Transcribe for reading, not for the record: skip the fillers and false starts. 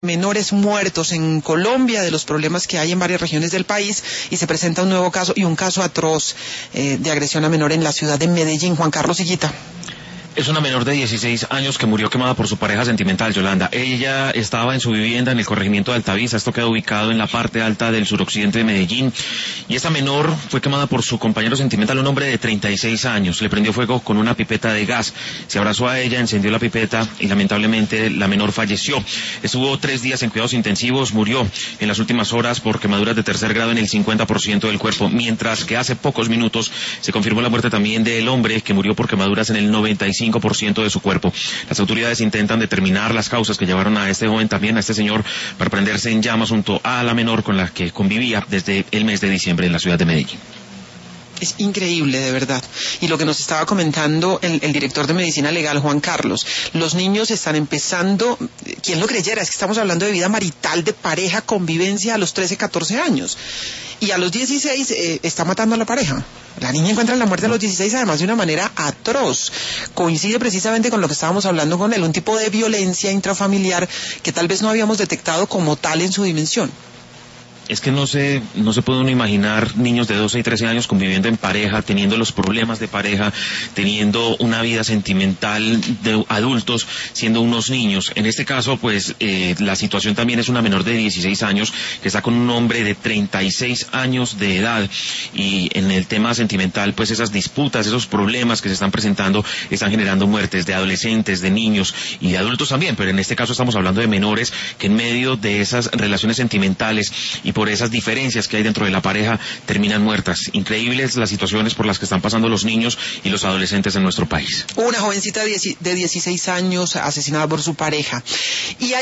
menores muertos en Colombia, de los problemas que hay en varias regiones del país, y se presenta un nuevo caso, y un caso atroz de agresión a menor en la ciudad de Medellín. Juan Carlos Higuita. Es una menor de 16 años que murió quemada por su pareja sentimental, Yolanda. Ella estaba en su vivienda en el corregimiento de Altavisa, esto queda ubicado en la parte alta del suroccidente de Medellín, y esta menor fue quemada por su compañero sentimental, un hombre de 36 años. Le prendió fuego con una pipeta de gas, se abrazó a ella, encendió la pipeta y lamentablemente la menor falleció. Estuvo 3 días en cuidados intensivos, murió en las últimas horas por quemaduras de tercer grado en el 50% del cuerpo, mientras que hace pocos minutos se confirmó la muerte también del hombre que murió por quemaduras en el 95% de su cuerpo. Las autoridades intentan determinar las causas que llevaron a este joven, también a este señor, para prenderse en llamas junto a la menor con la que convivía desde el mes de diciembre en la ciudad de Medellín. Es increíble, de verdad. Y lo que nos estaba comentando el director de Medicina Legal, Juan Carlos, los niños están empezando, ¿quién lo creyera? Es que estamos hablando de vida marital, de pareja, convivencia a los 13, 14 años. Y a los 16 está matando a la pareja. La niña encuentra la muerte a los 16, además de una manera atroz. Coincide precisamente con lo que estábamos hablando con él, un tipo de violencia intrafamiliar que tal vez no habíamos detectado como tal en su dimensión. Es que no se puede uno imaginar niños de 12 y 13 años conviviendo en pareja, teniendo los problemas de pareja, teniendo una vida sentimental de adultos, siendo unos niños. En este caso, pues, la situación también es una menor de 16 años que está con un hombre de 36 años de edad, y en el tema sentimental, pues esas disputas, esos problemas que se están presentando están generando muertes de adolescentes, de niños y de adultos también, pero en este caso estamos hablando de menores que en medio de esas relaciones sentimentales y por esas diferencias que hay dentro de la pareja terminan muertas. Increíbles las situaciones por las que están pasando los niños y los adolescentes en nuestro país. Una jovencita de 16 años asesinada por su pareja. Y hay